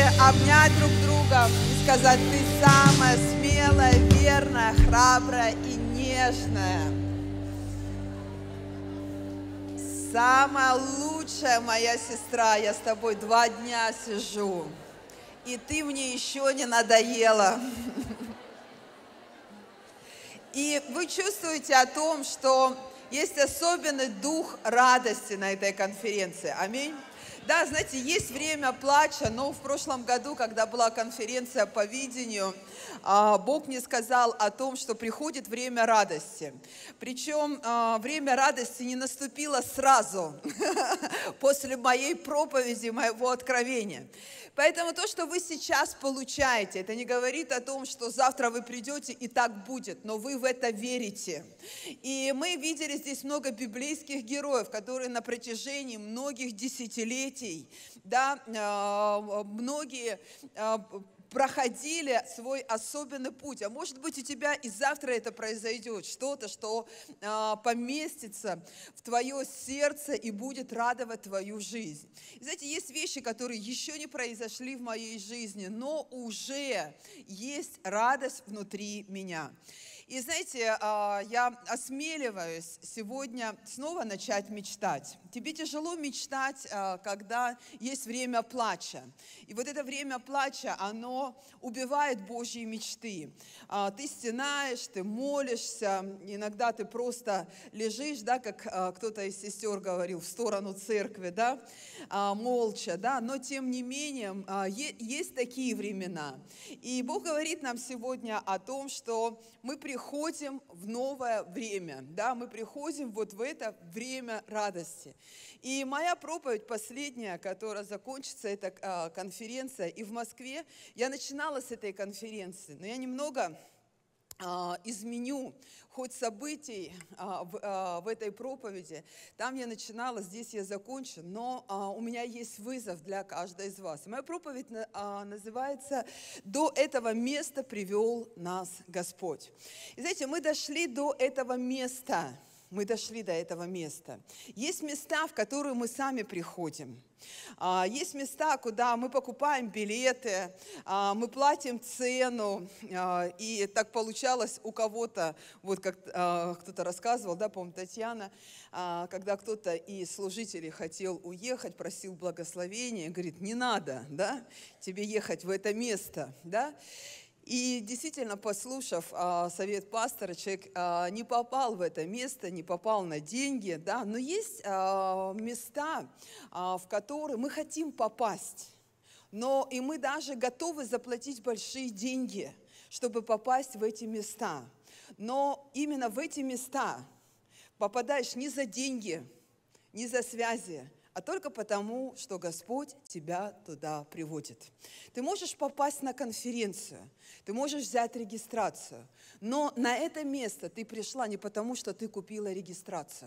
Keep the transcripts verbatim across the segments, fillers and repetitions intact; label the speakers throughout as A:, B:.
A: обнять друг друга и сказать: ты самая смелая, верная, храбрая и нежная. Самая лучшая моя сестра, я с тобой два дня сижу, и ты мне еще не надоела. И вы чувствуете о том, что есть особенный дух радости на этой конференции. Аминь. Да, знаете, есть время плача, но в прошлом году, когда была конференция по видению, Бог мне сказал о том, что приходит время радости. Причем время радости не наступило сразу, после моей проповеди, моего откровения. Поэтому то, что вы сейчас получаете, это не говорит о том, что завтра вы придете и так будет, но вы в это верите. И мы видели здесь много библейских героев, которые на протяжении многих десятилетий, да, многие проходили свой особенный путь. А может быть, у тебя и завтра это произойдет, что-то, что э, поместится в твое сердце и будет радовать твою жизнь. И знаете, есть вещи, которые еще не произошли в моей жизни, но уже есть радость внутри меня. И знаете, я осмеливаюсь сегодня снова начать мечтать. Тебе тяжело мечтать, когда есть время плача. И вот это время плача, оно убивает Божьи мечты. Ты стенаешь, ты молишься, иногда ты просто лежишь, да, как кто-то из сестер говорил, в сторону церкви, да, молча, да, но тем не менее есть такие времена. И Бог говорит нам сегодня о том, что мы приходим в новое время, да, мы приходим вот в это время радости. И моя проповедь последняя, которая закончится, это а, конференция, и в Москве я начинала с этой конференции, но я немного а, изменю ход событий а, в, а, в этой проповеди. Там я начинала, здесь я закончу, но а, у меня есть вызов для каждой из вас. Моя проповедь а, называется «До этого места привел нас Господь». И знаете, мы дошли до этого места. Мы дошли до этого места. Есть места, в которые мы сами приходим. Есть места, куда мы покупаем билеты, мы платим цену, и так получалось у кого-то, вот как кто-то рассказывал, да, по-моему, Татьяна, когда кто-то из служителей хотел уехать, просил благословения, говорит: не надо, да, тебе ехать в это место, да. И действительно, послушав а, совет пастора, человек а, не попал в это место, не попал на деньги, да, но есть а, места, а, в которые мы хотим попасть, но и мы даже готовы заплатить большие деньги, чтобы попасть в эти места. Но именно в эти места попадаешь не за деньги, не за связи, а только потому, что Господь тебя туда приводит. Ты можешь попасть на конференцию, ты можешь взять регистрацию, но на это место ты пришла не потому, что ты купила регистрацию,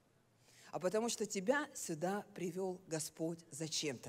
A: а потому что тебя сюда привел Господь зачем-то.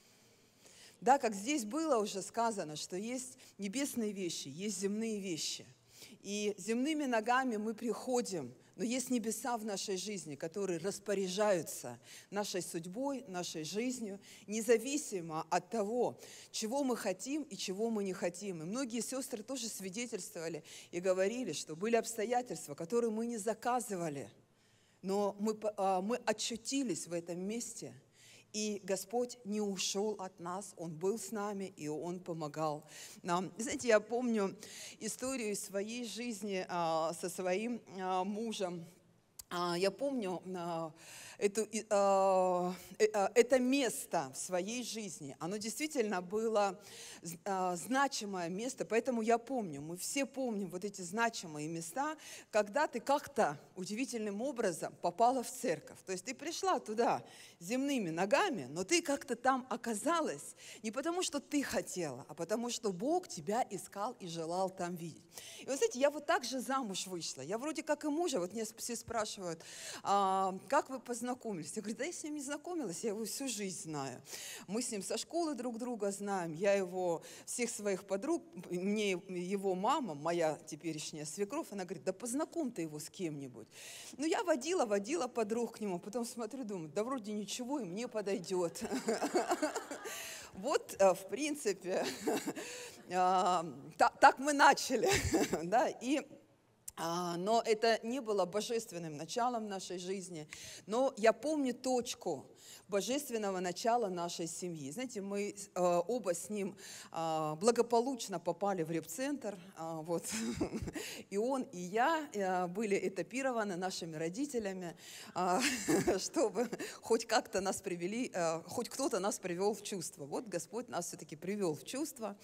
A: Да, как здесь было уже сказано, что есть небесные вещи, есть земные вещи. И земными ногами мы приходим, но есть небеса в нашей жизни, которые распоряжаются нашей судьбой, нашей жизнью, независимо от того, чего мы хотим и чего мы не хотим. И многие сестры тоже свидетельствовали и говорили, что были обстоятельства, которые мы не заказывали, но мы, мы очутились в этом месте, и Господь не ушел от нас, Он был с нами, и Он помогал нам. Знаете, я помню историю из своей жизни а, со своим а, мужем. А, я помню а, эту, а, а, это место в своей жизни. Оно действительно было а, значимое место, поэтому я помню, мы все помним вот эти значимые места, когда ты как-то удивительным образом попала в церковь. То есть ты пришла туда земными ногами, но ты как-то там оказалась не потому, что ты хотела, а потому, что Бог тебя искал и желал там видеть. И вы знаете, я вот так же замуж вышла. Я вроде как и мужа, вот мне все спрашивают, спрашивают, а, как вы познакомились? Я говорю, да я с ним не знакомилась, я его всю жизнь знаю. Мы с ним со школы друг друга знаем, я его, всех своих подруг, мне его мама, моя теперешняя свекровь, она говорит, да познакомь ты его с кем-нибудь. Ну, я водила, водила подруг к нему, потом смотрю, думаю, да вроде ничего, и мне подойдет. Вот, в принципе, так мы начали, да, и... Но это не было божественным началом нашей жизни. Но я помню точку божественного начала нашей семьи. Знаете, мы оба с ним благополучно попали в репцентр. Вот. И он, и я были этапированы нашими родителями, чтобы хоть как-то нас привели, хоть кто-то нас привел в чувство. Вот Господь нас все-таки привел в чувство.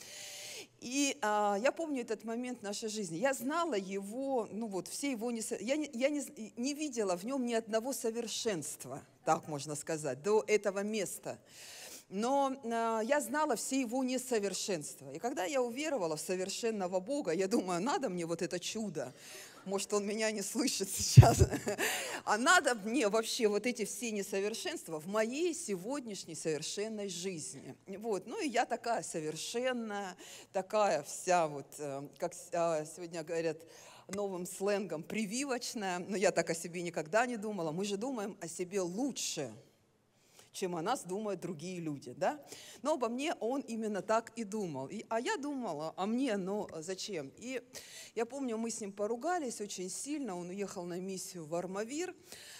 A: И а, я помню этот момент нашей жизни. Я знала его, ну вот, все его, не, я, не, я не, не видела в нем ни одного совершенства, так можно сказать, до этого места. Но а, я знала все его несовершенства. И когда я уверовала в совершенного Бога, я думаю, надо мне вот это чудо. Может, он меня не слышит сейчас. А надо мне вообще вот эти все несовершенства в моей сегодняшней совершенной жизни. Вот. Ну и я такая совершенная, такая вся вот, как сегодня говорят новым сленгом, прививочная. Но я так о себе никогда не думала. Мы же думаем о себе лучше, чем о нас думают другие люди, да? Но обо мне он именно так и думал. И, а я думала, а мне, ну зачем? И я помню, мы с ним поругались очень сильно, он уехал на миссию в Армавир,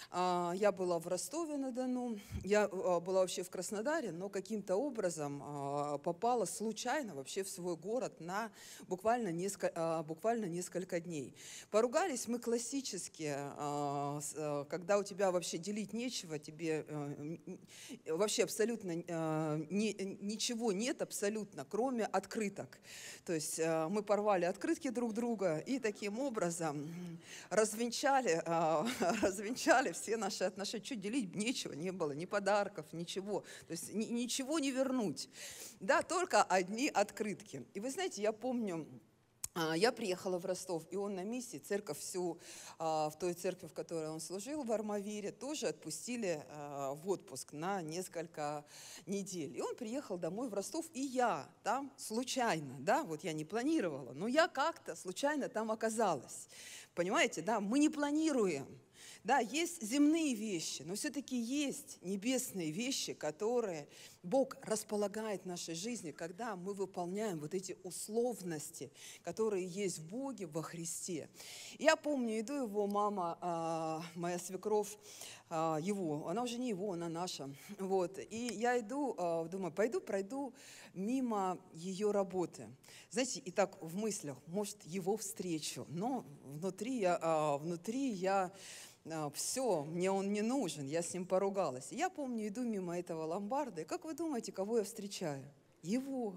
A: я была в Ростове-на-Дону, я была вообще в Краснодаре, но каким-то образом попала случайно вообще в свой город на буквально несколько, буквально несколько дней. Поругались мы классически, когда у тебя вообще делить нечего, тебе вообще абсолютно ни, ничего нет абсолютно, кроме открыток. То есть мы порвали открытки друг друга и таким образом развенчали, развенчали все наши отношения. Чуть делить нечего, не было, ни подарков, ничего. То есть ничего не вернуть. Да, только одни открытки. И вы знаете, я помню, я приехала в Ростов, и он на миссии, церковь всю, в той церкви, в которой он служил, в Армавире, тоже отпустили в отпуск на несколько недель. И он приехал домой в Ростов, и я там случайно, да, вот я не планировала, но я как-то случайно там оказалась. Понимаете, да, мы не планируем. Да, есть земные вещи, но все-таки есть небесные вещи, которые Бог располагает в нашей жизни, когда мы выполняем вот эти условности, которые есть в Боге, во Христе. Я помню, иду его мама, моя свекровь, его, она уже не его, она наша. Вот. И я иду, думаю, пойду, пройду мимо ее работы. Знаете, и так в мыслях, может, его встречу, но внутри я, внутри я все, мне он не нужен, я с ним поругалась. И я помню, иду мимо этого ломбарда, и как вы думаете, кого я встречаю? Его.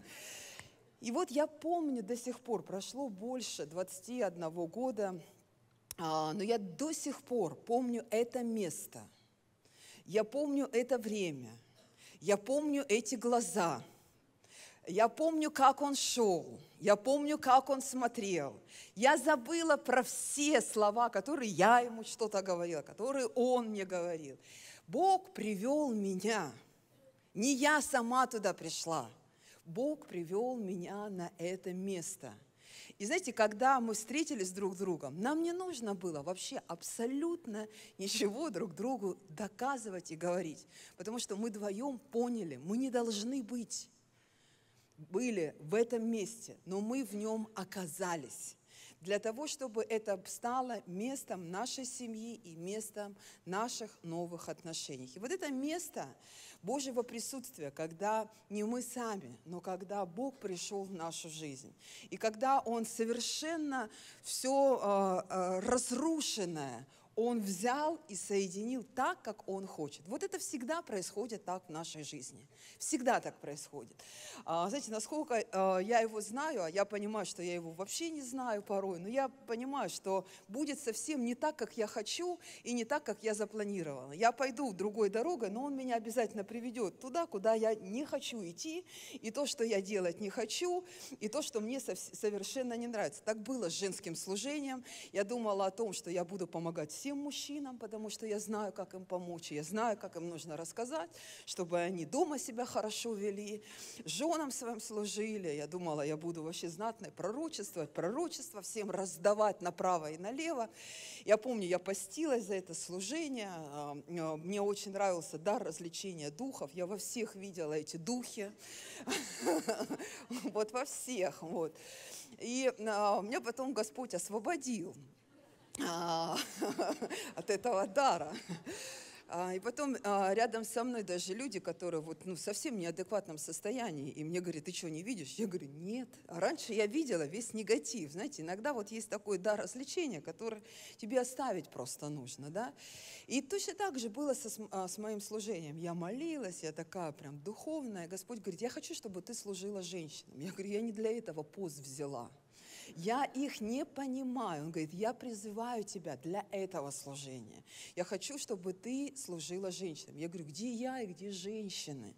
A: И вот я помню до сих пор, прошло больше двадцати одного года, но я до сих пор помню это место, я помню это время, я помню эти глаза, я помню, как он шел, я помню, как он смотрел. Я забыла про все слова, которые я ему что-то говорила, которые он мне говорил. Бог привел меня, не я сама туда пришла. Бог привел меня на это место. И знаете, когда мы встретились друг с другом, нам не нужно было вообще абсолютно ничего друг другу доказывать и говорить, потому что мы вдвоем поняли, мы не должны быть. Были в этом месте, но мы в нем оказались. Для того, чтобы это стало местом нашей семьи и местом наших новых отношений. И вот это место Божьего присутствия, когда не мы сами, но когда Бог пришел в нашу жизнь. И когда Он совершенно все э, э, разрушенное, Он взял и соединил так, как Он хочет. Вот это всегда происходит так в нашей жизни. Всегда так происходит. А, знаете, насколько а, я его знаю, а я понимаю, что я его вообще не знаю порой, но я понимаю, что будет совсем не так, как я хочу, и не так, как я запланировала. Я пойду другой дорогой, но он меня обязательно приведет туда, куда я не хочу идти, и то, что я делать не хочу, и то, что мне совершенно не нравится. Так было с женским служением. Я думала о том, что я буду помогать всем тем мужчинам, потому что я знаю, как им помочь, я знаю, как им нужно рассказать, чтобы они дома себя хорошо вели, женам своим служили. Я думала, я буду вообще знатной пророчествовать, пророчество всем раздавать направо и налево. Я помню, я постилась за это служение, мне очень нравился дар развлечения духов, я во всех видела эти духи, вот во всех, вот. И меня потом Господь освободил от этого дара. И потом рядом со мной даже люди, которые вот, ну, совсем в неадекватном состоянии, и мне говорят: ты что, не видишь? Я говорю: нет. А раньше я видела весь негатив. Знаете, иногда вот есть такой дар развлечения, который тебе оставить просто нужно, да? И точно так же было со, с моим служением. Я молилась, я такая прям духовная. Господь говорит: я хочу, чтобы ты служила женщинам. Я говорю: я не для этого пост взяла. Я их не понимаю. Он говорит: я призываю тебя для этого служения. Я хочу, чтобы ты служила женщинам. Я говорю: где я и где женщины?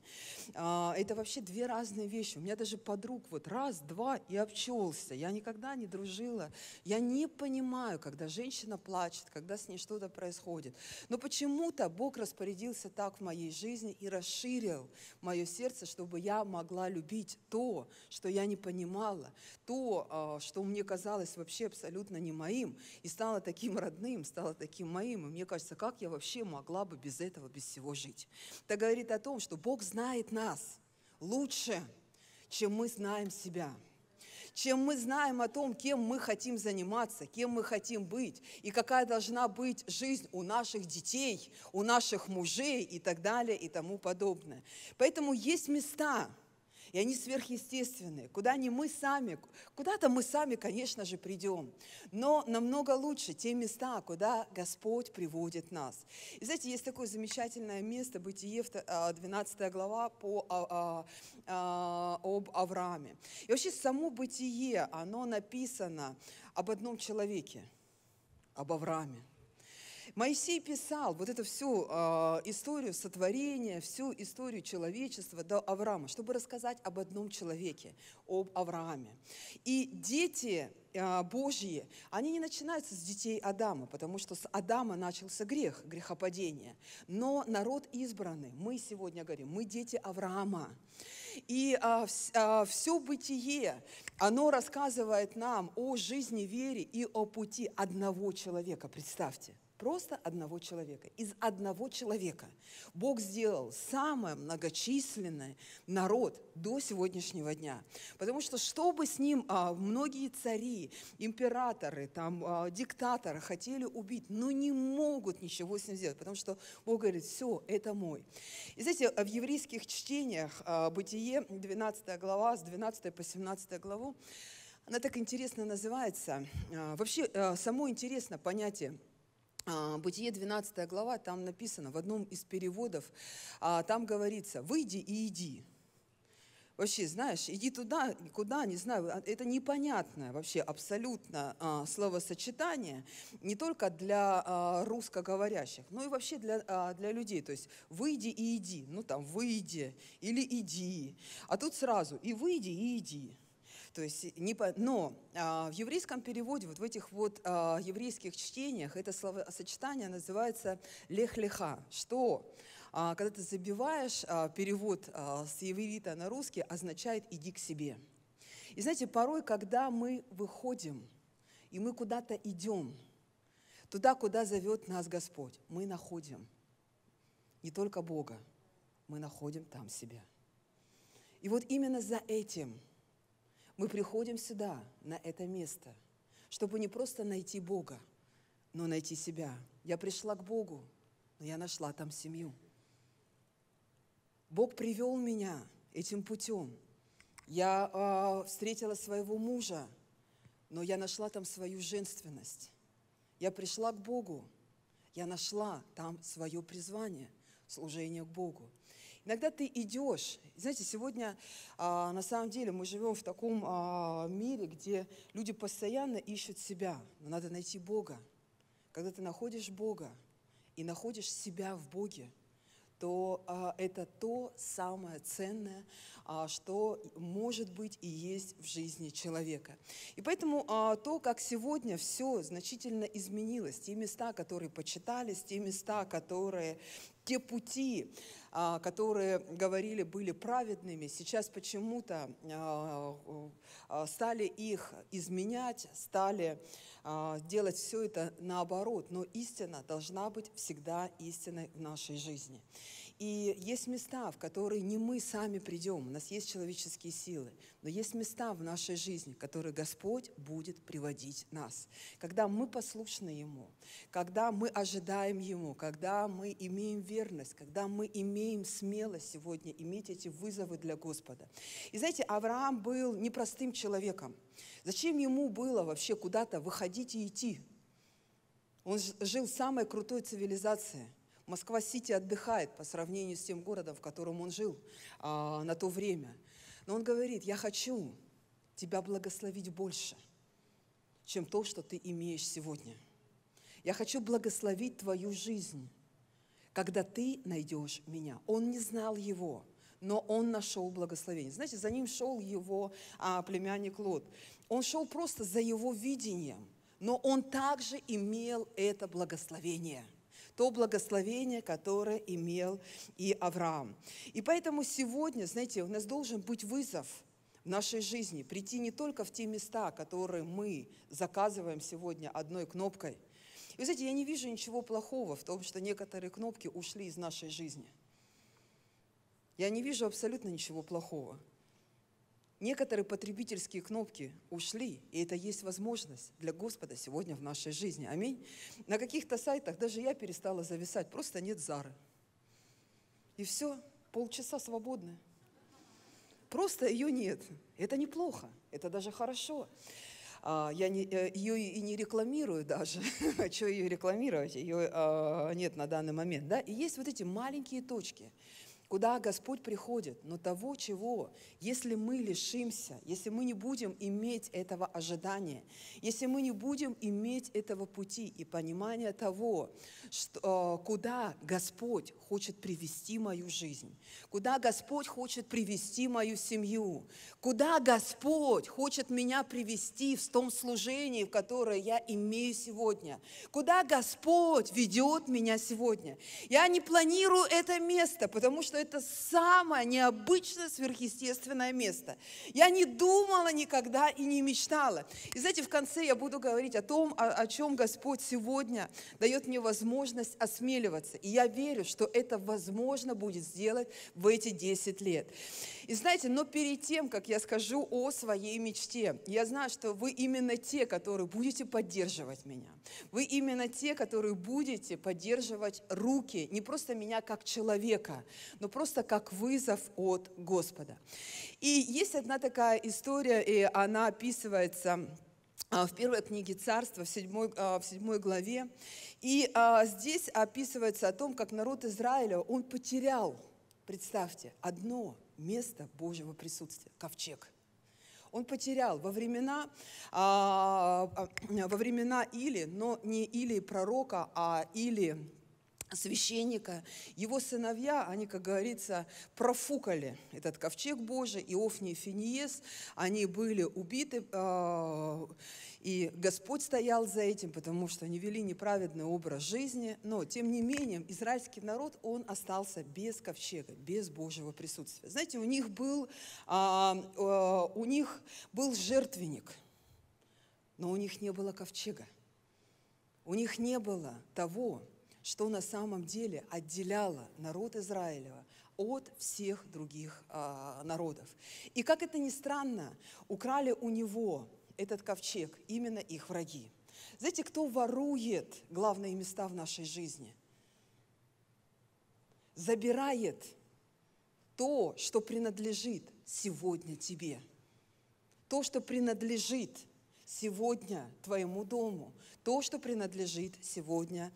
A: А, это вообще две разные вещи. У меня даже подруг вот раз, два и обчелся. Я никогда не дружила. Я не понимаю, когда женщина плачет, когда с ней что-то происходит. Но почему-то Бог распорядился так в моей жизни и расширил мое сердце, чтобы я могла любить то, что я не понимала, то, что мне казалось вообще абсолютно не моим, и стало таким родным, стало таким моим. И мне кажется, как я вообще могла бы без этого, без всего жить? Это говорит о том, что Бог знает нас лучше, чем мы знаем себя, чем мы знаем о том, кем мы хотим заниматься, кем мы хотим быть, и какая должна быть жизнь у наших детей, у наших мужей и так далее и тому подобное. Поэтому есть места, и они сверхъестественные, куда не мы сами, куда-то мы сами, конечно же, придем, но намного лучше те места, куда Господь приводит нас. И знаете, есть такое замечательное место, Бытие, двенадцатая глава, по, а, а, об Аврааме. И вообще само Бытие, оно написано об одном человеке, об Аврааме. Моисей писал вот эту всю э, историю сотворения, всю историю человечества до Авраама, чтобы рассказать об одном человеке, об Аврааме. И дети э, Божьи, они не начинаются с детей Адама, потому что с Адама начался грех, грехопадение. Но народ избранный, мы сегодня говорим, мы дети Авраама. И а, а, все бытие, оно рассказывает нам о жизни, вере и о пути одного человека, представьте. Просто одного человека. Из одного человека Бог сделал самый многочисленный народ до сегодняшнего дня. Потому что, чтобы с ним а, многие цари, императоры, там, а, диктаторы хотели убить, но не могут ничего с ним сделать, потому что Бог говорит: все, это мой. И знаете, в еврейских чтениях а, Бытие, двенадцатая глава, с двенадцатой по семнадцатую главу, она так интересно называется. А, вообще, а, само интересно понятие. Бытие, двенадцатая глава, там написано в одном из переводов, там говорится: выйди и иди. Вообще, знаешь, иди туда, куда, не знаю, это непонятное вообще абсолютно а, словосочетание, не только для а, русскоговорящих, но и вообще для, а, для людей. То есть выйди и иди, ну там выйди или иди, а тут сразу и выйди и иди. То есть, не по... Но а, в еврейском переводе, вот в этих вот а, еврейских чтениях, это словосочетание называется лех-леха, что, а, когда ты забиваешь а, перевод а, с иврита на русский, означает «иди к себе». И знаете, порой, когда мы выходим, и мы куда-то идем, туда, куда зовет нас Господь, мы находим не только Бога, мы находим там себя. И вот именно за этим мы приходим сюда, на это место, чтобы не просто найти Бога, но найти себя. Я пришла к Богу, но я нашла там семью. Бог привел меня этим путем. Я э, встретила своего мужа, но я нашла там свою женственность. Я пришла к Богу, я нашла там свое призвание, служение к Богу. Иногда ты идешь, знаете, сегодня а, на самом деле мы живем в таком а, мире, где люди постоянно ищут себя, но надо найти Бога. Когда ты находишь Бога и находишь себя в Боге, то а, это то самое ценное, а, что может быть и есть в жизни человека. И поэтому а, то, как сегодня все значительно изменилось, те места, которые почитались, те места, которые, те пути, а, которые говорили были праведными, сейчас почему-то а, а, стали их изменять, стали а, делать все это наоборот. Но истина должна быть всегда истиной в нашей жизни. И есть места, в которые не мы сами придем, у нас есть человеческие силы, но есть места в нашей жизни, в которые Господь будет приводить нас. Когда мы послушны Ему, когда мы ожидаем Ему, когда мы имеем верность, когда мы имеем смелость сегодня иметь эти вызовы для Господа. И знаете, Авраам был непростым человеком. Зачем ему было вообще куда-то выходить и идти? Он жил в самой крутой цивилизации. Москва-Сити отдыхает по сравнению с тем городом, в котором он жил а, на то время. Но он говорит: я хочу тебя благословить больше, чем то, что ты имеешь сегодня. Я хочу благословить твою жизнь, когда ты найдешь меня. Он не знал его, но он нашел благословение. Знаете, за ним шел его а, племянник Лот. Он шел просто за его видением, но он также имел это благословение. То благословение, которое имел и Авраам. И поэтому сегодня, знаете, у нас должен быть вызов в нашей жизни, прийти не только в те места, которые мы заказываем сегодня одной кнопкой. И вы знаете, я не вижу ничего плохого в том, что некоторые кнопки ушли из нашей жизни. Я не вижу абсолютно ничего плохого. Некоторые потребительские кнопки ушли, и это есть возможность для Господа сегодня в нашей жизни. Аминь. На каких-то сайтах даже я перестала зависать, просто нет Зары. И все, полчаса свободны. Просто ее нет. Это неплохо, это даже хорошо. Я не, ее и не рекламирую даже. Что ее рекламировать? Ее нет на данный момент. Да? И есть вот эти маленькие точки, куда Господь приходит, но того, чего, если мы лишимся, если мы не будем иметь этого ожидания, если мы не будем иметь этого пути и понимания того, что, куда Господь хочет привести мою жизнь, куда Господь хочет привести мою семью, куда Господь хочет меня привести в том служении, которое я имею сегодня, куда Господь ведет меня сегодня. Я не планирую это место, потому что это самое необычное, сверхъестественное место. Я не думала никогда и не мечтала. И знаете, в конце я буду говорить о том, о, о чем Господь сегодня дает мне возможность осмеливаться. И я верю, что это возможно будет сделать в эти десять лет. И знаете, но перед тем, как я скажу о своей мечте, я знаю, что вы именно те, которые будете поддерживать меня. Вы именно те, которые будете поддерживать руки, не просто меня как человека, но просто как вызов от Господа. И есть одна такая история, и она описывается в первой книге Царства, в седьмой, в седьмой главе. И здесь описывается о том, как народ Израиля, он потерял, представьте, одно место Божьего присутствия – ковчег. Он потерял во времена, во времена Или, но не Или пророка, а Или священника, его сыновья, они, как говорится, профукали этот ковчег Божий, и Офни и Финиес, они были убиты, и Господь стоял за этим, потому что они вели неправедный образ жизни, но, тем не менее, израильский народ, он остался без ковчега, без Божьего присутствия. Знаете, у них был, у них был жертвенник, но у них не было ковчега, у них не было того, что на самом деле отделяло народ Израилева от всех других а, народов. И как это ни странно, украли у него этот ковчег именно их враги. Знаете, кто ворует главные места в нашей жизни? Забирает то, что принадлежит сегодня тебе. То, что принадлежит сегодня твоему дому, то, что принадлежит сегодня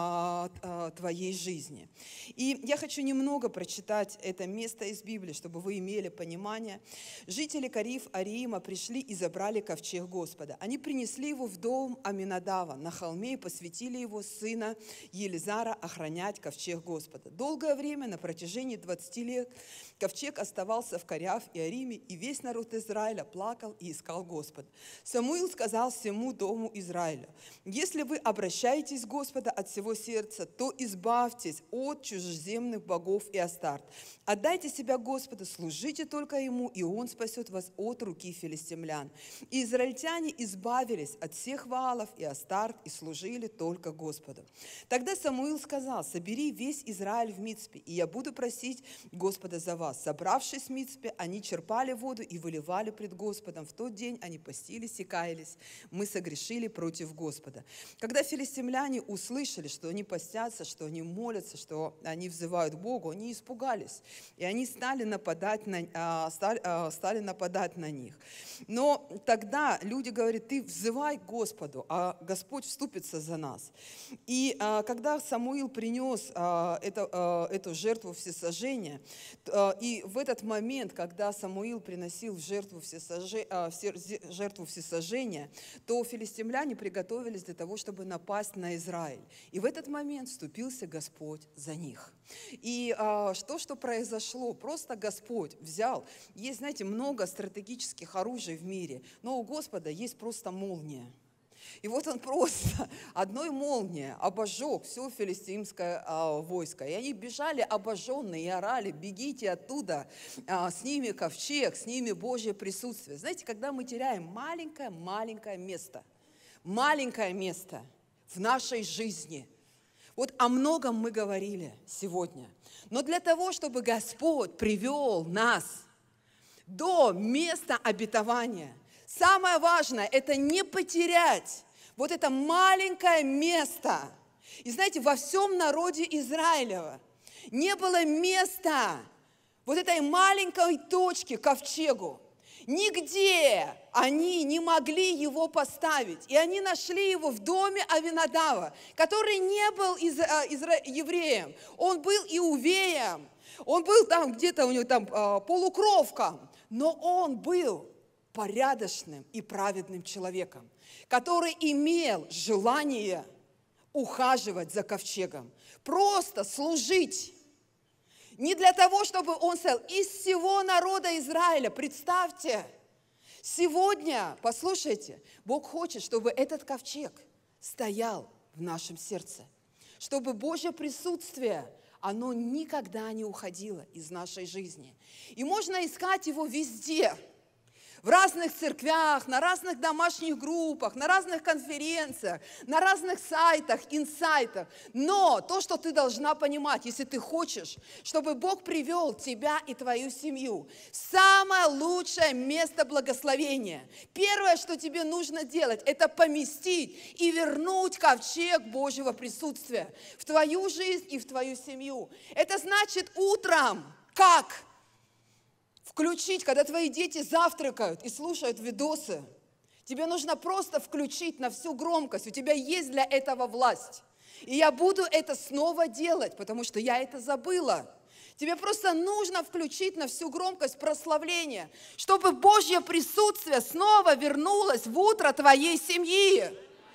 A: а, а, твоей жизни. И я хочу немного прочитать это место из Библии, чтобы вы имели понимание. Жители Кариф Ариима пришли и забрали ковчег Господа. Они принесли его в дом Аминадава на холме и посвятили его сына Елизара охранять ковчег Господа. Долгое время, на протяжении двадцати лет, ковчег оставался в Кариф и Ариме, и весь народ Израиля плакал и искал Господа. Самуил сказал всему дому Израиля: если вы обращаетесь к Господу от всего сердца, то избавьтесь от чужеземных богов и Астарт. Отдайте себя Господу, служите только Ему, и Он спасет вас от руки филистимлян. И израильтяне избавились от всех Ваалов и Астарт и служили только Господу. Тогда Самуил сказал: собери весь Израиль в Мицпе, и я буду просить Господа за вас. Собравшись в Мицпе, они черпали воду и выливали пред Господом. В тот день они постились и каялись: мы согрешили против Господа. Когда филистимляне услышали, что они постятся, что они молятся, что они взывают к Богу, они испугались, и они стали нападать на, стали, стали нападать на них. Но тогда люди говорят: ты взывай к Господу, а Господь вступится за нас. И когда Самуил принес это, эту жертву всесожжения, и в этот момент, когда Самуил приносил в жертву всесожжения, жертву всесожжения, то филистимляне приготовились для того, чтобы напасть на Израиль. И в этот момент вступился Господь за них. И а, что, что произошло? Просто Господь взял. Есть, знаете, много стратегических оружий в мире, но у Господа есть просто молния. И вот он просто одной молнией обожег все филистимское а, войско. И они бежали обожженные и орали: бегите оттуда, а, с ними ковчег, с ними Божье присутствие. Знаете, когда мы теряем маленькое-маленькое место, маленькое место в нашей жизни, вот о многом мы говорили сегодня, но для того, чтобы Господь привел нас до места обетования, самое важное – это не потерять вот это маленькое место. И знаете, во всем народе Израилева не было места вот этой маленькой точки, ковчегу. Нигде они не могли его поставить. И они нашли его в доме Авинадава, который не был из, а, из, евреем. Он был иувеем. Он был там где-то у него там а, полукровком. Но он был порядочным и праведным человеком, который имел желание ухаживать за ковчегом, просто служить. Не для того, чтобы он стоял из всего народа Израиля. Представьте, сегодня, послушайте, Бог хочет, чтобы этот ковчег стоял в нашем сердце, чтобы Божье присутствие, оно никогда не уходило из нашей жизни. И можно искать его везде. В разных церквях, на разных домашних группах, на разных конференциях, на разных сайтах, инсайтах. Но то, что ты должна понимать, если ты хочешь, чтобы Бог привел тебя и твою семью в самое лучшее место благословения, первое, что тебе нужно делать, это поместить и вернуть ковчег Божьего присутствия в твою жизнь и в твою семью. Это значит утром, как? Включить, когда твои дети завтракают и слушают видосы. Тебе нужно просто включить на всю громкость. У тебя есть для этого власть. И я буду это снова делать, потому что я это забыла. Тебе просто нужно включить на всю громкость прославление, чтобы Божье присутствие снова вернулось в утро твоей семьи.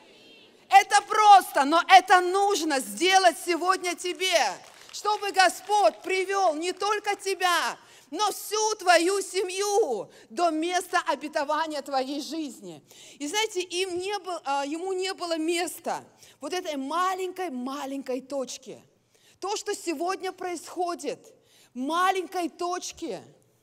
A: Это просто, но это нужно сделать сегодня тебе, чтобы Господь привел не только тебя, но всю твою семью до места обетования твоей жизни. И знаете, им не было, ему не было места вот этой маленькой-маленькой точки. То, что сегодня происходит, маленькой точки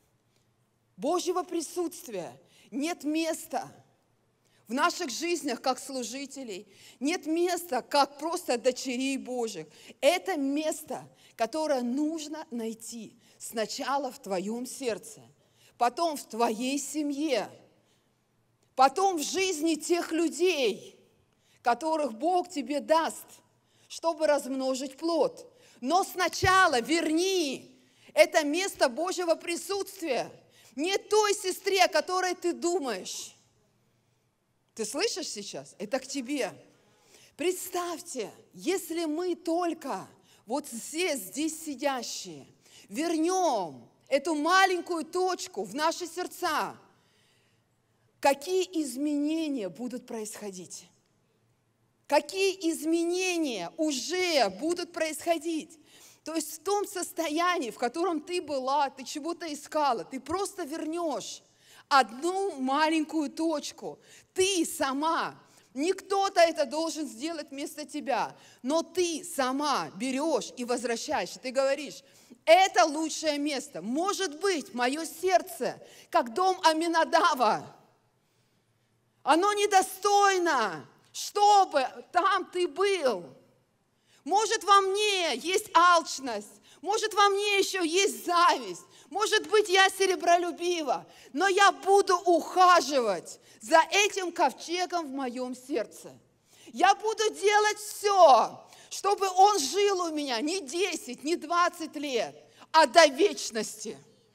A: Божьего присутствия, нет места в наших жизнях как служителей, нет места как просто дочерей Божьих. Это место, которое нужно найти сначала в твоем сердце, потом в твоей семье, потом в жизни тех людей, которых Бог тебе даст, чтобы размножить плод. Но сначала верни это место Божьего присутствия не той сестре, о которой ты думаешь, Ты слышишь сейчас? Это к тебе. Представьте, если мы только, вот все здесь сидящие, вернем эту маленькую точку в наши сердца, какие изменения будут происходить? Какие изменения уже будут происходить? То есть в том состоянии, в котором ты была, ты чего-то искала, ты просто вернешь одну маленькую точку. Ты сама. Не кто-то это должен сделать вместо тебя, но ты сама берешь и возвращаешь. Ты говоришь, это лучшее место. Может быть, мое сердце, как дом Аминадава, оно недостойно, чтобы там ты был. Может, во мне есть алчность, может, во мне еще есть зависть, может быть, я серебролюбива, но я буду ухаживать за этим ковчегом в моем сердце. Я буду делать все, чтобы он жил у меня не десять, не двадцать лет, а до вечности.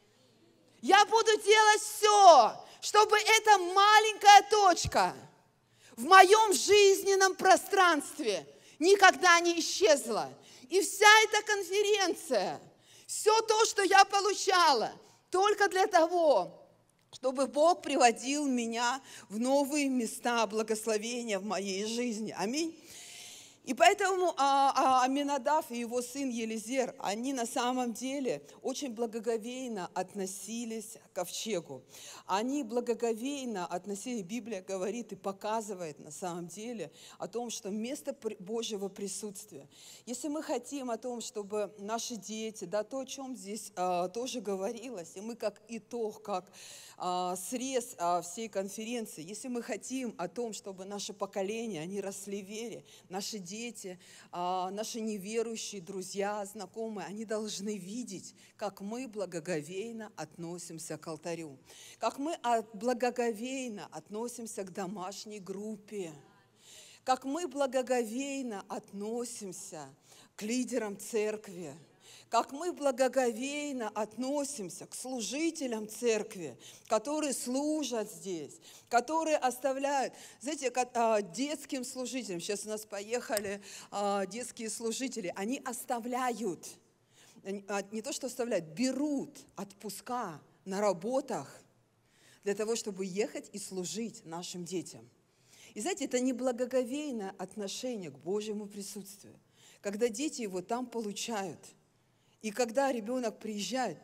A: Я буду делать все, чтобы эта маленькая точка в моем жизненном пространстве никогда не исчезла. И вся эта конференция, все то, что я получала, только для того, чтобы Бог приводил меня в новые места благословения в моей жизни. Аминь. И поэтому а, а, Аминадав и его сын Елизер, они на самом деле очень благоговейно относились к ковчегу. Они благоговейно относились, Библия говорит и показывает на самом деле о том, что место Божьего присутствия. Если мы хотим о том, чтобы наши дети, да, то, о чем здесь а, тоже говорилось, и мы как итог, как а, срез а, всей конференции, если мы хотим о том, чтобы наше поколение, они росли в вере, наши дети, Дети, наши неверующие друзья, знакомые, они должны видеть, как мы благоговейно относимся к алтарю, как мы благоговейно относимся к домашней группе, как мы благоговейно относимся к лидерам церкви, как мы благоговейно относимся к служителям церкви, которые служат здесь, которые оставляют, знаете, как, а, детским служителям, сейчас у нас поехали а, детские служители, они оставляют, а, не то что оставляют, берут отпуска на работах для того, чтобы ехать и служить нашим детям. И знаете, это не благоговейное отношение к Божьему присутствию, когда дети его там получают. И когда ребенок приезжает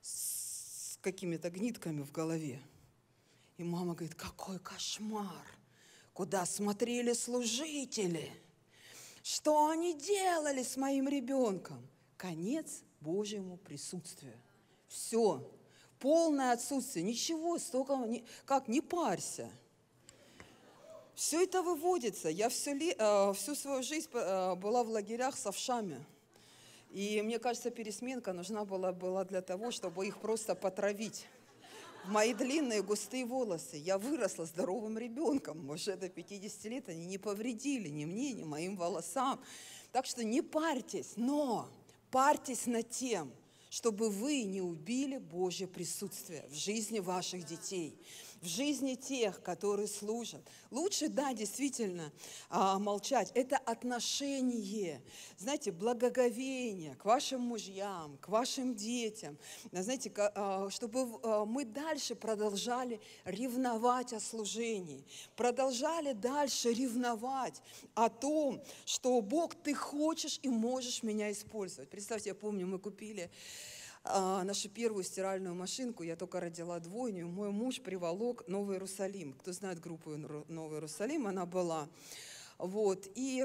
A: с какими-то гнитками в голове, и мама говорит, какой кошмар, куда смотрели служители, что они делали с моим ребенком? Конец Божьему присутствию. Все, полное отсутствие, ничего, столько, как не парься. Все это выводится. Я всю, всю свою жизнь была в лагерях с овшами. И мне кажется, пересменка нужна была, была для того, чтобы их просто потравить. В мои длинные густые волосы. Я выросла здоровым ребенком. Уже до пятидесяти лет они не повредили ни мне, ни моим волосам. Так что не парьтесь, но парьтесь над тем, чтобы вы не убили Божье присутствие в жизни ваших детей, в жизни тех, которые служат. Лучше, да, действительно, молчать. Это отношение, знаете, благоговение к вашим мужьям, к вашим детям. Знаете, чтобы мы дальше продолжали ревновать о служении, продолжали дальше ревновать о том, что Бог, ты хочешь и можешь меня использовать. Представьте, я помню, мы купили нашу первую стиральную машинку, я только родила двойню, мой муж приволок Новый Иерусалим. Кто знает группу Новый Иерусалим, она была. Вот. И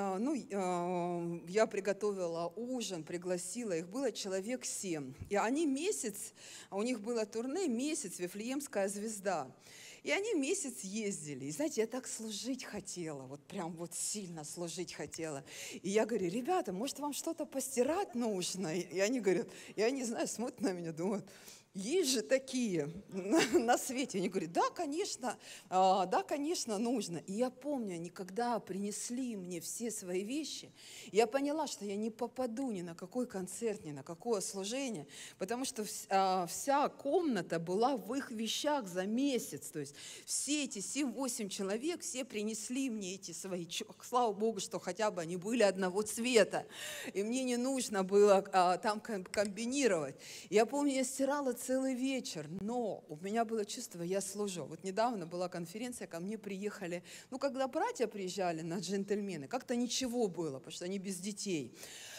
A: ну, я приготовила ужин, пригласила их, было человек семь. И они месяц, у них было турне, месяц, Вифлеемская звезда. И они месяц ездили. И знаете, я так служить хотела, вот прям вот сильно служить хотела. И я говорю, ребята, может, вам что-то постирать нужно? И они говорят, я не знаю, смотрят на меня, думают, есть же такие на свете. Они говорят, да, конечно, да, конечно, нужно. И я помню, они когда принесли мне все свои вещи, я поняла, что я не попаду ни на какой концерт, ни на какое служение, потому что вся комната была в их вещах за месяц. То есть все эти семь-восемь человек, все принесли мне эти свои, слава Богу, что хотя бы они были одного цвета, и мне не нужно было там комбинировать. Я помню, я стирала целый вечер, но у меня было чувство, я служу. Вот недавно была конференция, ко мне приехали, ну, когда братья приезжали на джентльмены, как-то ничего было, потому что они без детей.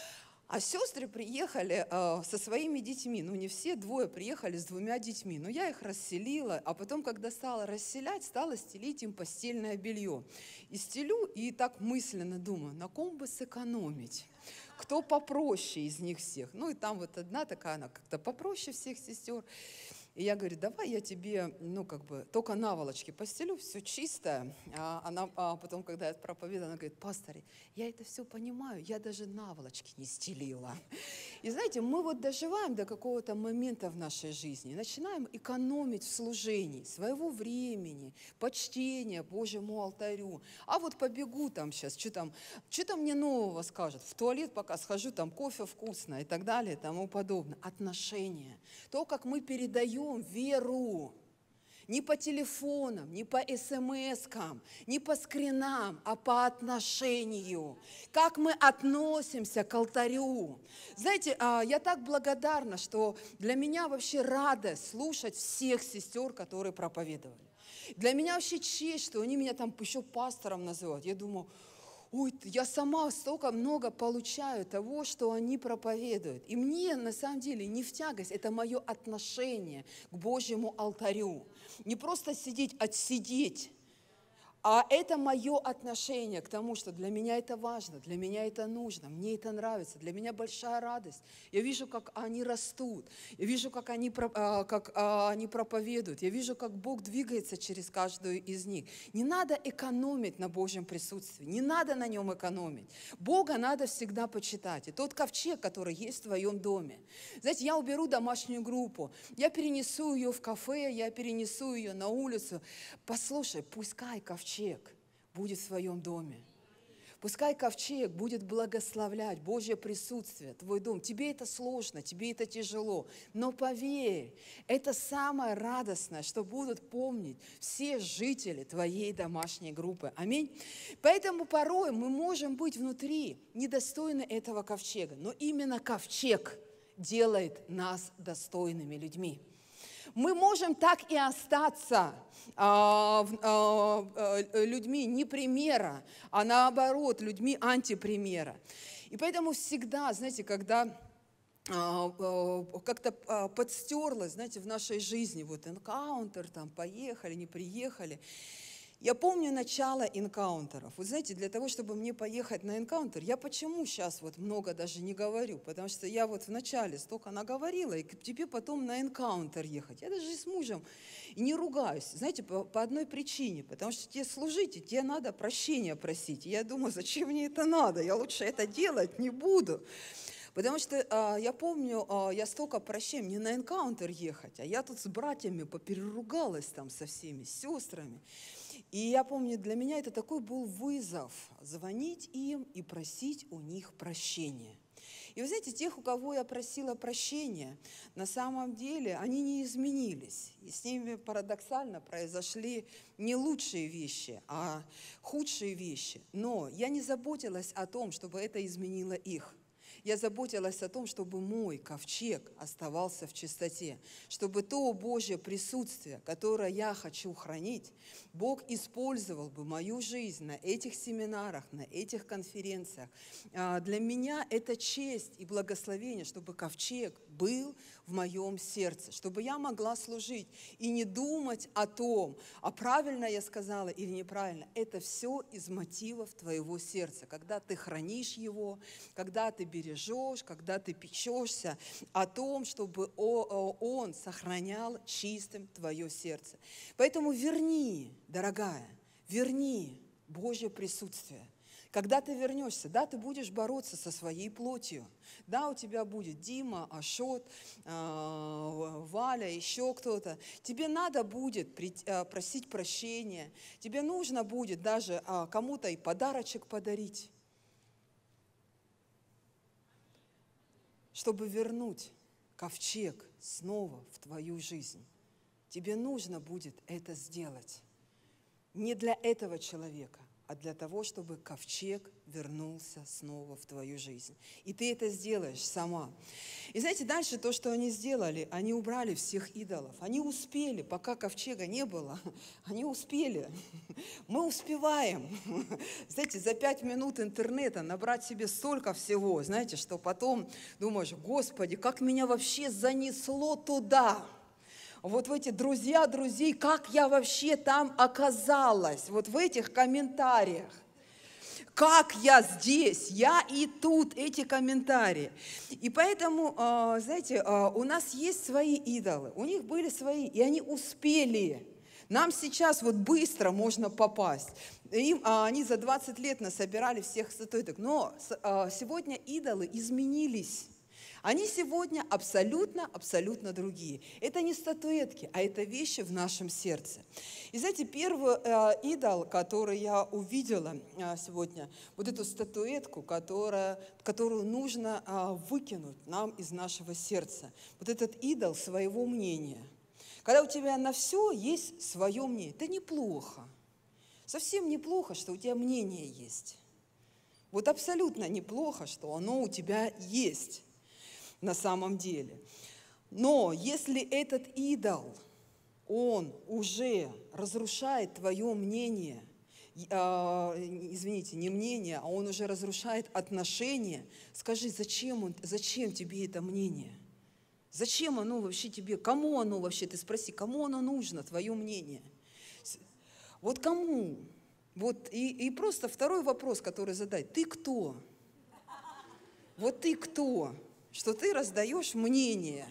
A: А сестры приехали э, со своими детьми, ну, не все, двое приехали с двумя детьми, но я их расселила, а потом, когда стала расселять, стала стелить им постельное белье. И стелю, и так мысленно думаю, на ком бы сэкономить? Кто попроще из них всех? Ну, и там вот одна такая, она как-то попроще всех сестер. И я говорю, давай я тебе, ну, как бы, только наволочки постелю, все чистое. А она а потом, когда я проповедовала, она говорит, пастор, я это все понимаю, я даже наволочки не стелила. И знаете, мы вот доживаем до какого-то момента в нашей жизни, начинаем экономить в служении своего времени, почтения Божьему алтарю. А вот побегу там сейчас, что там, что там мне нового скажут, в туалет пока схожу, там кофе вкусно и так далее, и тому подобное. Отношения. То, как мы передаем веру. Не по телефонам, не по эс-эм-эскам, не по скринам, а по отношению. Как мы относимся к алтарю. Знаете, я так благодарна, что для меня вообще радость слушать всех сестер, которые проповедовали. Для меня вообще честь, что они меня там еще пастором называют. Я думаю, ой, я сама столько много получаю того, что они проповедуют. И мне, на самом деле, не в тягость, это мое отношение к Божьему алтарю. Не просто сидеть, отсидеть, а это мое отношение к тому, что для меня это важно, для меня это нужно, мне это нравится, для меня большая радость. Я вижу, как они растут, я вижу, как они, как они проповедуют, я вижу, как Бог двигается через каждую из них. Не надо экономить на Божьем присутствии, не надо на нем экономить. Бога надо всегда почитать. И тот ковчег, который есть в твоем доме. Знаете, я уберу домашнюю группу, я перенесу ее в кафе, я перенесу ее на улицу. Послушай, пускай ковчег будет в своем доме. Пускай ковчег будет благословлять Божье присутствие, твой дом. Тебе это сложно, тебе это тяжело, но поверь, это самое радостное, что будут помнить все жители твоей домашней группы. Аминь. Поэтому порой мы можем быть внутри недостойны этого ковчега, но именно ковчег делает нас достойными людьми. Мы можем так и остаться а, а, людьми не примера, а наоборот, людьми антипримера. И поэтому всегда, знаете, когда а, а, как-то а, подстерлось, знаете, в нашей жизни, вот энкаунтер, там, поехали, не приехали. Я помню начало энкаунтеров. Вы знаете, для того, чтобы мне поехать на энкаунтер, я почему сейчас вот много даже не говорю? Потому что я вот вначале столько наговорила, и тебе потом на энкаунтер ехать. Я даже с мужем не ругаюсь, знаете, по, по одной причине. Потому что тебе служить, и тебе надо прощения просить. И я думаю, зачем мне это надо? Я лучше это делать не буду. Потому что а, я помню, а, я столько прощения, мне на энкаунтер ехать, а я тут с братьями попереругалась там со всеми, с сестрами. И я помню, для меня это такой был вызов – звонить им и просить у них прощения. И вы знаете, тех, у кого я просила прощения, на самом деле они не изменились. И с ними парадоксально произошли не лучшие вещи, а худшие вещи. Но я не заботилась о том, чтобы это изменило их. Я заботилась о том, чтобы мой ковчег оставался в чистоте, чтобы то Божье присутствие, которое я хочу хранить, Бог использовал бы мою жизнь на этих семинарах, на этих конференциях. Для меня это честь и благословение, чтобы ковчег был в моем сердце, чтобы я могла служить и не думать о том, а правильно я сказала или неправильно. Это все из мотивов твоего сердца, когда ты хранишь его, когда ты бережешь, когда ты печешься о том, чтобы он сохранял чистым твое сердце. Поэтому верни, дорогая, верни Божье присутствие. Когда ты вернешься, да, ты будешь бороться со своей плотью. Да, у тебя будет Дима, Ашот, Валя, еще кто-то. Тебе надо будет просить прощения. Тебе нужно будет даже кому-то и подарочек подарить, чтобы вернуть ковчег снова в твою жизнь. Тебе нужно будет это сделать. Не для этого человека, а для того, чтобы ковчег вернулся снова в твою жизнь. И ты это сделаешь сама. И знаете, дальше то, что они сделали, они убрали всех идолов. Они успели, пока ковчега не было, они успели. Мы успеваем. Знаете, за пять минут интернета набрать себе столько всего, знаете, что потом думаешь: Господи, как меня вообще занесло туда. Вот в эти друзья друзей, как я вообще там оказалась, вот в этих комментариях. Как я здесь, я и тут, эти комментарии. И поэтому, знаете, у нас есть свои идолы, у них были свои, и они успели. Нам сейчас вот быстро можно попасть. Им, они за двадцать лет насобирали всех статуэток, но сегодня идолы изменились. Они сегодня абсолютно, абсолютно другие. Это не статуэтки, а это вещи в нашем сердце. И знаете, первый э, идол, который я увидела э, сегодня, вот эту статуэтку, которая, которую нужно э, выкинуть нам из нашего сердца. Вот этот идол своего мнения. Когда у тебя на все есть свое мнение, это неплохо. Совсем неплохо, что у тебя мнение есть. Вот абсолютно неплохо, что оно у тебя есть. На самом деле. Но если этот идол, он уже разрушает твое мнение, э, извините, не мнение, а он уже разрушает отношения, скажи, зачем, он, зачем тебе это мнение? Зачем оно вообще тебе? Кому оно вообще? Ты спроси, кому оно нужно, твое мнение? Вот кому? Вот и, и просто второй вопрос, который задать. Ты кто? Вот ты кто? Что ты раздаешь мнение.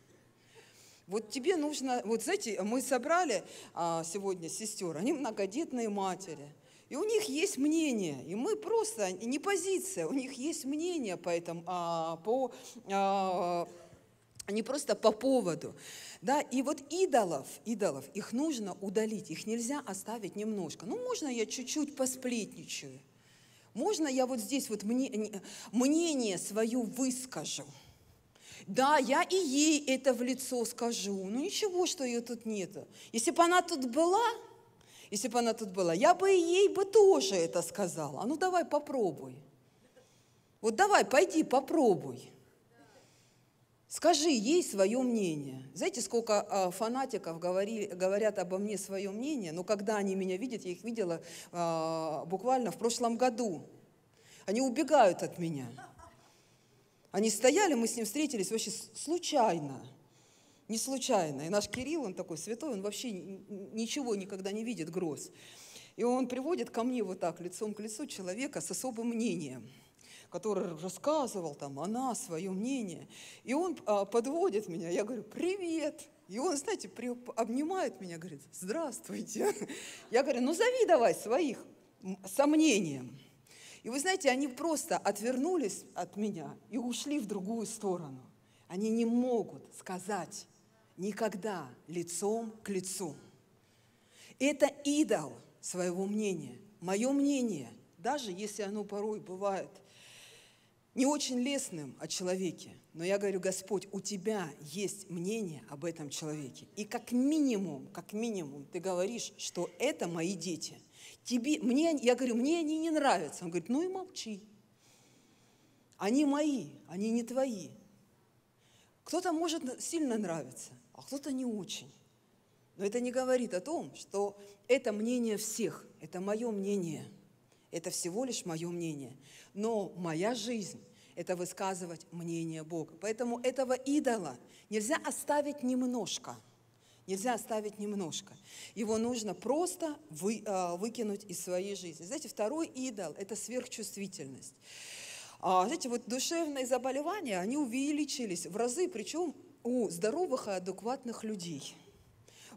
A: Вот тебе нужно, вот знаете, мы собрали а, сегодня сестер, они многодетные матери, и у них есть мнение, и мы просто, не позиция, у них есть мнение по этому, а, по, а, не просто по поводу. Да, и вот идолов, идолов, их нужно удалить, их нельзя оставить немножко. Ну, можно я чуть-чуть посплетничаю? Можно я вот здесь вот мнение свое выскажу? Да, я и ей это в лицо скажу. Ну ничего, что ее тут нету. Если бы она тут была, если бы она тут была, я бы и ей бы тоже это сказала. А ну давай попробуй. Вот давай, пойди попробуй. Скажи ей свое мнение. Знаете, сколько фанатиков говорили, говорят обо мне свое мнение, но когда они меня видят, я их видела а, буквально в прошлом году. Они убегают от меня. Они стояли, мы с ним встретились вообще случайно. Не случайно. И наш Кирилл, он такой святой, он вообще ничего никогда не видит гроз. И он приводит ко мне вот так, лицом к лицу человека с особым мнением, который рассказывал там она свое мнение. И он а, подводит меня, я говорю: привет. И он, знаете, при, обнимает меня, говорит: здравствуйте. Я говорю: ну зови давай своих сомнением. И вы знаете, они просто отвернулись от меня и ушли в другую сторону. Они не могут сказать никогда лицом к лицу. Это идол своего мнения. Мое мнение, даже если оно порой бывает не очень лестным о человеке, но я говорю: Господь, у тебя есть мнение об этом человеке. И как минимум, как минимум ты говоришь, что это мои дети. Тебе, мне, я говорю: мне они не нравятся. Он говорит: ну и молчи. Они мои, они не твои. Кто-то может сильно нравиться, а кто-то не очень. Но это не говорит о том, что это мнение всех, это мое мнение. Это всего лишь мое мнение. Но моя жизнь – это высказывать мнение Бога. Поэтому этого идола нельзя оставить немножко. Нельзя оставить немножко. Его нужно просто вы, э, выкинуть из своей жизни. Знаете, второй идол – это сверхчувствительность. А, знаете, вот душевные заболевания, они увеличились в разы, причем у здоровых и адекватных людей.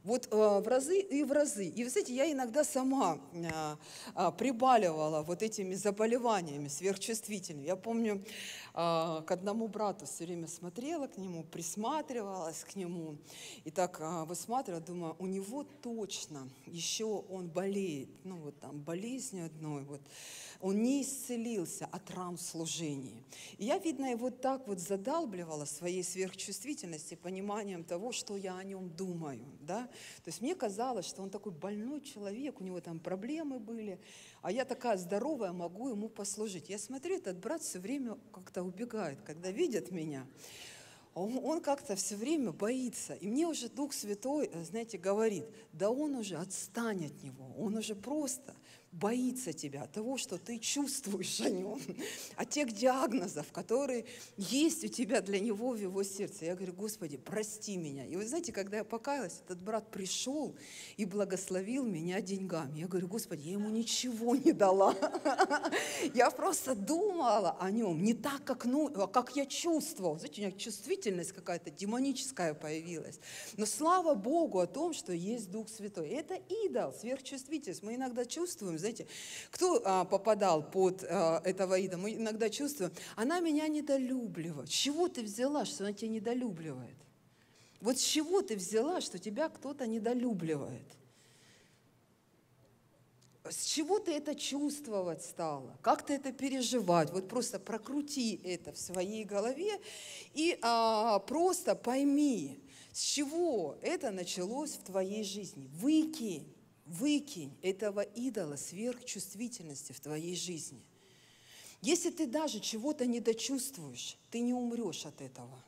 A: Вот в разы и в разы. И, вы знаете, я иногда сама прибаливала вот этими заболеваниями сверхчувствительными. Я помню, к одному брату все время смотрела к нему, присматривалась к нему. И так высматривала, думаю, у него точно еще он болеет. Ну вот там болезнью одной, вот. Он не исцелился от ран в служении. И я, видно, его так вот задалбливала своей сверхчувствительностью, пониманием того, что я о нем думаю. Да? То есть мне казалось, что он такой больной человек, у него там проблемы были, а я такая здоровая, могу ему послужить. Я смотрю, этот брат все время как-то убегает, когда видит меня. Он, он как-то все время боится. И мне уже Дух Святой, знаете, говорит, да он уже отстань от него, он уже просто боится тебя, того, что ты чувствуешь о нем, от тех диагнозов, которые есть у тебя для него в его сердце. Я говорю, Господи, прости меня. И вы знаете, когда я покаялась, этот брат пришел и благословил меня деньгами. Я говорю, Господи, я ему ничего не дала. Я просто думала о нем не так, как, ну, как я чувствовала. Знаете, у меня чувствительность какая-то демоническая появилась. Но слава Богу о том, что есть Дух Святой. Это идол, сверхчувствительность. Мы иногда чувствуем, знаете, кто а, попадал под а, этого идола, мы иногда чувствуем, она меня недолюбливает. С чего ты взяла, что она тебя недолюбливает? Вот с чего ты взяла, что тебя кто-то недолюбливает? С чего ты это чувствовать стала? Как ты это переживать? Вот просто прокрути это в своей голове и а, просто пойми, с чего это началось в твоей жизни. Выкинь, выкинь этого идола сверхчувствительности в твоей жизни. Если ты даже чего-то не дочувствуешь, ты не умрешь от этого.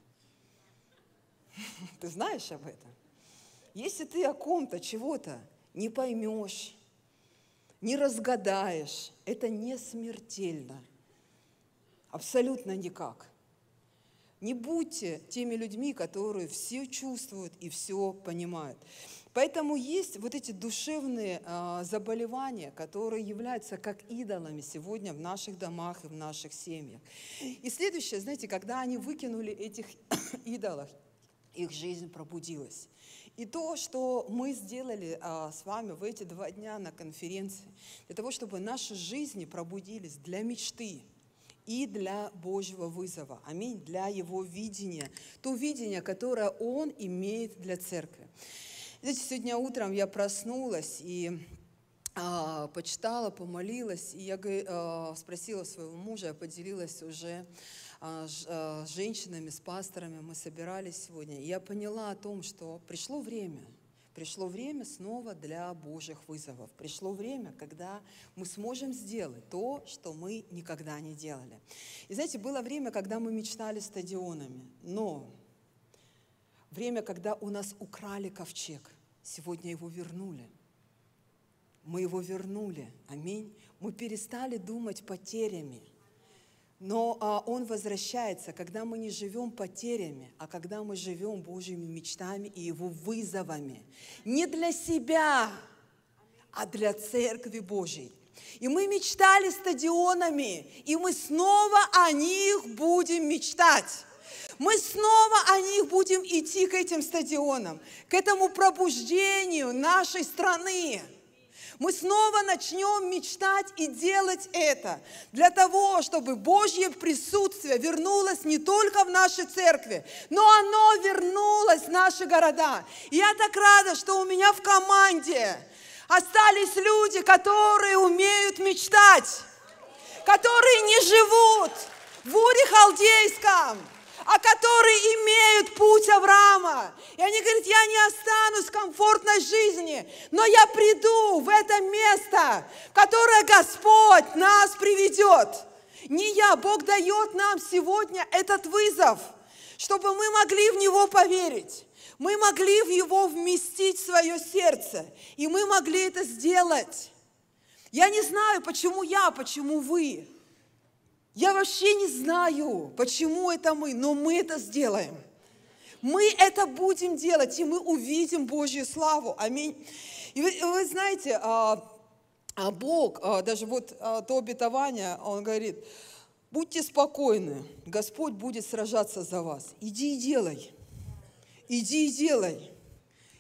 A: Ты знаешь об этом? Если ты о ком-то чего-то не поймешь, не разгадаешь, это не смертельно. Абсолютно никак. Не будьте теми людьми, которые все чувствуют и все понимают. Поэтому есть вот эти душевные а, заболевания, которые являются как идолами сегодня в наших домах и в наших семьях. И следующее, знаете, когда они выкинули этих идолов, их жизнь пробудилась. И то, что мы сделали а, с вами в эти два дня на конференции, для того, чтобы наши жизни пробудились для мечты и для Божьего вызова. Аминь. Для Его видения. То видение, которое Он имеет для церкви. Знаете, сегодня утром я проснулась и а, почитала, помолилась, и я а, спросила своего мужа, я поделилась уже с женщинами, с пасторами, мы собирались сегодня. И я поняла о том, что пришло время, пришло время снова для Божьих вызовов. Пришло время, когда мы сможем сделать то, что мы никогда не делали. И знаете, было время, когда мы мечтали стадионами, но время, когда у нас украли ковчег, сегодня его вернули. Мы его вернули, аминь. Мы перестали думать потерями. Но а, Он возвращается, когда мы не живем потерями, а когда мы живем Божьими мечтами и Его вызовами. Не для себя, а для Церкви Божьей. И мы мечтали стадионами, и мы снова о них будем мечтать. Мы снова о них будем идти к этим стадионам, к этому пробуждению нашей страны. Мы снова начнем мечтать и делать это для того, чтобы Божье присутствие вернулось не только в нашей церкви, но оно вернулось в наши города. И я так рада, что у меня в команде остались люди, которые умеют мечтать, которые не живут в Уре Халдейском, а которые имеют путь Авраама. И они говорят, я не останусь в комфортной жизни, но я приду в это место, в которое Господь нас приведет. Не я, Бог дает нам сегодня этот вызов, чтобы мы могли в Него поверить. Мы могли в Его вместить в свое сердце, и мы могли это сделать. Я не знаю, почему я, почему вы. Я вообще не знаю, почему это мы, но мы это сделаем. Мы это будем делать, и мы увидим Божью славу. Аминь. И вы, вы знаете, а, а Бог, а, даже вот а, то обетование, Он говорит, будьте спокойны, Господь будет сражаться за вас. Иди и делай. Иди и делай.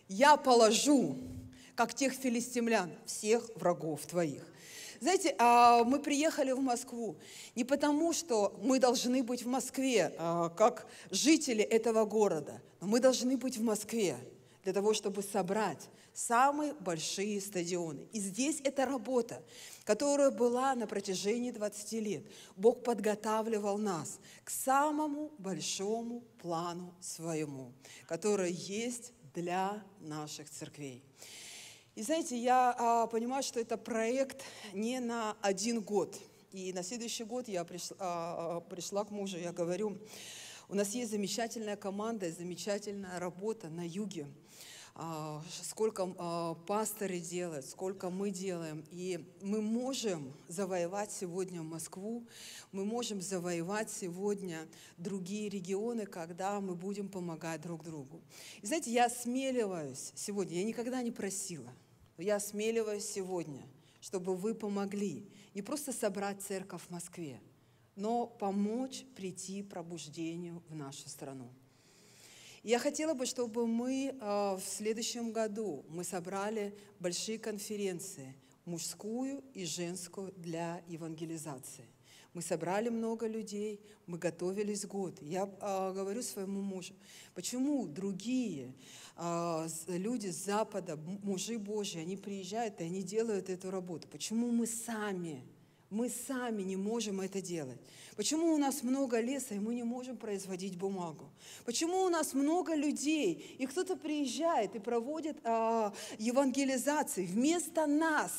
A: я положу, как тех филистимлян, всех врагов твоих. Знаете, мы приехали в Москву не потому, что мы должны быть в Москве, как жители этого города, но мы должны быть в Москве для того, чтобы собрать самые большие стадионы. И здесь эта работа, которая была на протяжении двадцати лет. Бог подготавливал нас к самому большому плану своему, который есть для наших церквей. И знаете, я а, понимаю, что это проект не на один год. И на следующий год я пришла, а, пришла к мужу, я говорю, у нас есть замечательная команда, замечательная работа на юге. А, сколько а, пасторы делают, сколько мы делаем. И мы можем завоевать сегодня Москву, мы можем завоевать сегодня другие регионы, когда мы будем помогать друг другу. И знаете, я осмеливаюсь сегодня, я никогда не просила, но я осмеливаюсь сегодня, чтобы вы помогли не просто собрать церковь в Москве, но помочь прийти пробуждению в нашу страну. Я хотела бы, чтобы мы в следующем году мы собрали большие конференции, мужскую и женскую для евангелизации. Мы собрали много людей, мы готовились год. Я а, говорю своему мужу, почему другие а, люди с Запада, мужи Божьи, они приезжают и они делают эту работу? Почему мы сами, мы сами не можем это делать? Почему у нас много леса, и мы не можем производить бумагу? Почему у нас много людей, и кто-то приезжает и проводит а, евангелизации вместо нас?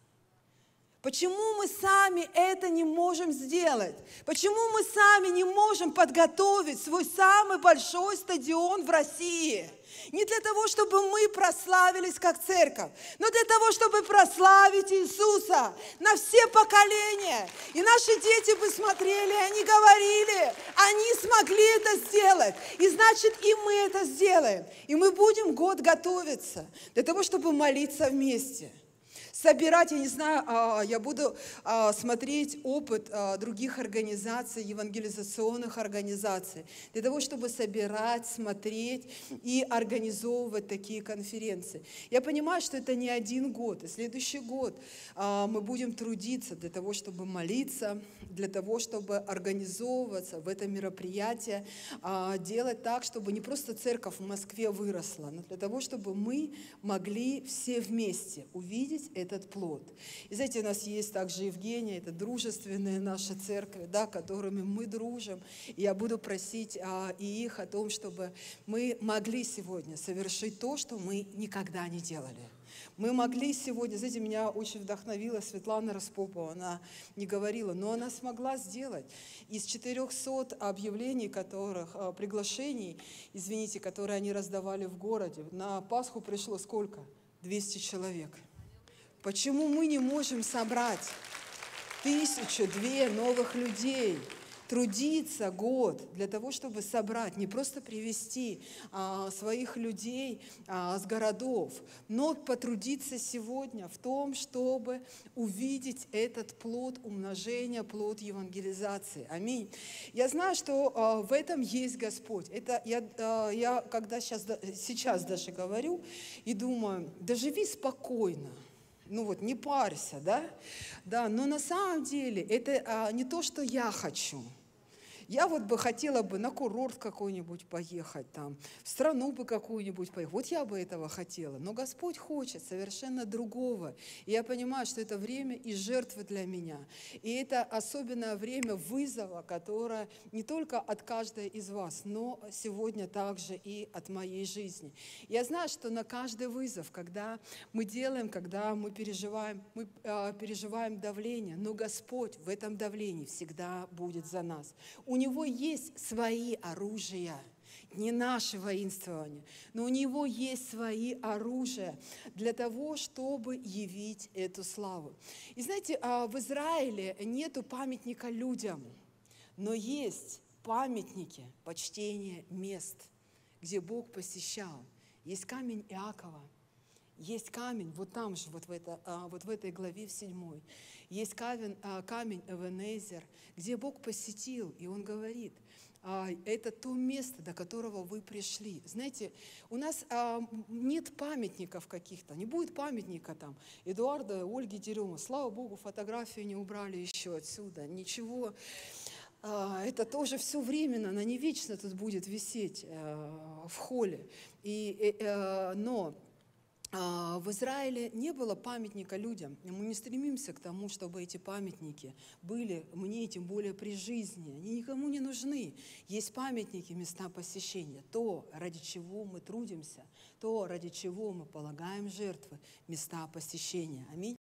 A: Почему мы сами это не можем сделать? Почему мы сами не можем подготовить свой самый большой стадион в России? Не для того, чтобы мы прославились как церковь, но для того, чтобы прославить Иисуса на все поколения. И наши дети бы смотрели, они говорили, они смогли это сделать. И значит, и мы это сделаем. И мы будем год готовиться для того, чтобы молиться вместе. Собирать, я не знаю, я буду смотреть опыт других организаций, евангелизационных организаций, для того, чтобы собирать, смотреть и организовывать такие конференции. Я понимаю, что это не один год, и следующий год мы будем трудиться для того, чтобы молиться, для того, чтобы организовываться в это мероприятие, делать так, чтобы не просто церковь в Москве выросла, но для того, чтобы мы могли все вместе увидеть это. Этот плод. И знаете, у нас есть также Евгения, это дружественные наши церкви, да, которыми мы дружим. И я буду просить а, и их о том, чтобы мы могли сегодня совершить то, что мы никогда не делали. Мы могли сегодня, знаете, меня очень вдохновила Светлана Распопова, она не говорила, но она смогла сделать из четырехсот объявлений, которых, приглашений, извините, которые они раздавали в городе. На Пасху пришло сколько? двести человек. Почему мы не можем собрать тысячу, две новых людей, трудиться год для того, чтобы собрать, не просто привести а, своих людей а, с городов, но потрудиться сегодня в том, чтобы увидеть этот плод умножения, плод евангелизации. Аминь. Я знаю, что а, в этом есть Господь. Это я, а, я когда сейчас, сейчас даже говорю и думаю, да живи спокойно. Ну вот, не парься, да? Да, но на самом деле это а, не то, что я хочу. Я вот бы хотела бы на курорт какой-нибудь поехать, там, в страну бы какую-нибудь поехать. Вот я бы этого хотела. Но Господь хочет совершенно другого. И я понимаю, что это время и жертвы для меня. И это особенное время вызова, которое не только от каждой из вас, но сегодня также и от моей жизни. Я знаю, что на каждый вызов, когда мы делаем, когда мы переживаем, мы э, переживаем давление, но Господь в этом давлении всегда будет за нас. У Него есть свои оружия, не наше воинствование, но у Него есть свои оружия для того, чтобы явить эту славу. И знаете, в Израиле нету памятника людям, но есть памятники почтения мест, где Бог посещал. Есть камень Иакова, есть камень, вот там же, вот в, это, вот в этой главе в седьмой, есть камень, камень Эвенезер, где Бог посетил, и Он говорит,
B: а, это то место, до которого вы пришли. Знаете, у нас а, нет памятников каких-то, не будет памятника там Эдуарда, Ольги Дерема. Слава Богу, фотографию не убрали еще отсюда, ничего. А, это тоже все временно, она не вечно тут будет висеть а, в холле. И, а, но в Израиле не было памятника людям. Мы не стремимся к тому, чтобы эти памятники были мне, тем более при жизни. Они никому не нужны. Есть памятники, места посещения. То, ради чего мы трудимся, то, ради чего мы полагаем жертвы, места посещения. Аминь.